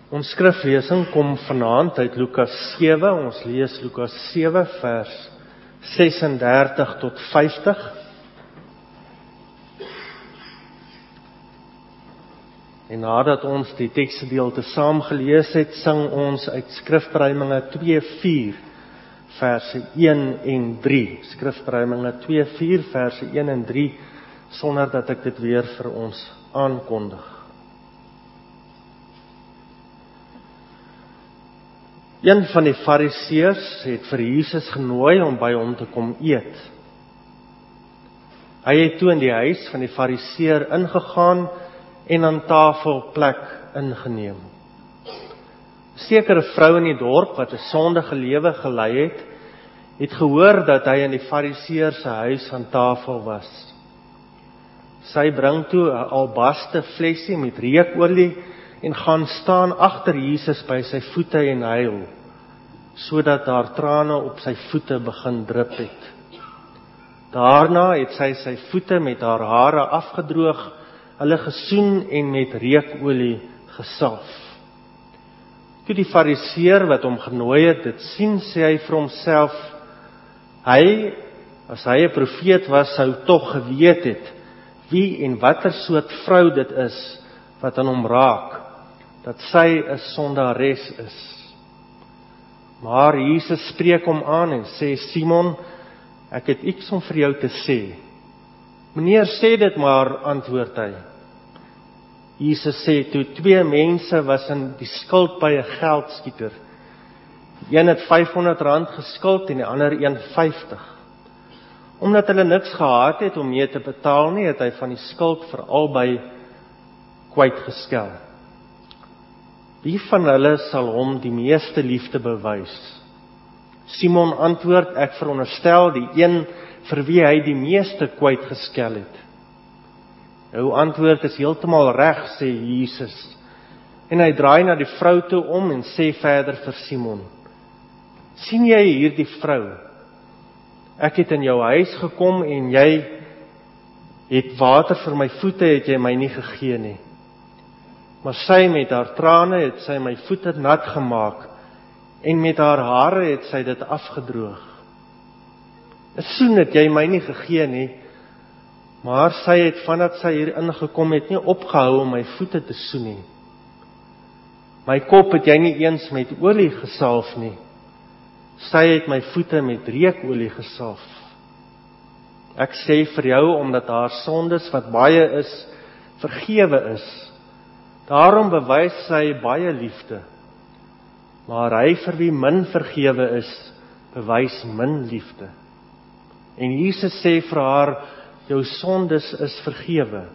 Ons skriflesing kom vanaand uit Lukas 7, ons lees Lukas 7 vers 36 tot 50. En nadat ons die teksgedeelte saam gelees het, sing ons uit Skrifbereiminge 2:4 verse 1 en 3. Skrifbereiminge 2:4 verse 1 en 3, sonder dat ek dit weer vir ons aankondig. Een van die fariseërs het vir Jesus genooi om by hom te kom eet. Hy het toe in die huis van die fariseër ingegaan en aan tafel plek ingeneem. 'n Sekere vrou in die dorp wat 'n sondige lewe gelei het gehoor dat hy in die fariseër se huis aan tafel was. Sy bring toe 'n albaste flesie met reukolie en gaan staan agter Jesus by sy voete en huil, sodat daar trane op sy voete begin drup het. Daarna het sy sy voete met haar hare afgedroog, hulle gesoen en met reukolie gesalf. Toe die fariseër wat hom genooi het dit sien, sê hy vir homself, as hy 'n profeet was, sou tog geweet het wie en watter soort vrou dit is wat aan hom raak, dat sy 'n sondares is. Maar Jesus spreek hom aan en sê, Simon, ek het iets om vir jou te sê. Meneer, sê dit maar, antwoord hy. Jesus sê toe, 2 mense was in die skuld by 'n geldskieter. Die een het R500 geskuld en die ander 150. Omdat hulle niks gehad het om mee te betaal nie, het hy van die skuld vir albei kwytgeskel. Wie van hulle sal hom die meeste liefde bewys? Simon antwoord, ek veronderstel die een vir wie hy die meeste kwytgeskel het. Jou antwoord is heeltemal reg, sê Jesus. En hy draai na die vrou toe om en sê verder vir Simon, sien jy hierdie vrou? Ek het in jou huis gekom en jy het water vir my voete, het jy my nie gegee nie. Maar sy met haar trane het sy my voete nat gemaak en met haar hare het sy dit afgedroog. 'n soen het jy my nie gegee nie, maar sy het vandat sy hier ingekom het nie opgehou om my voete te soen nie. My kop het jy nie eens met olie gesalf nie. Sy het my voete met reukolie gesalf. Ek sê vir jou, omdat haar sondes wat baie is, vergewe is. Daarom bewys sy baie liefde. Maar hy vir wie min vergewe is, bewys min liefde. En Jesus sê vir haar, jou sondes is vergewe.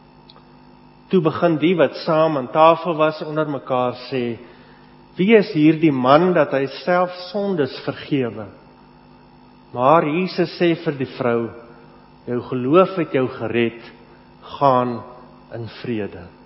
Toe begin die wat saam aan tafel was onder mekaar sê, wie is hierdie man dat hy self sondes vergewe? Maar Jesus sê vir die vrou, jou geloof het jou gered, gaan in vrede.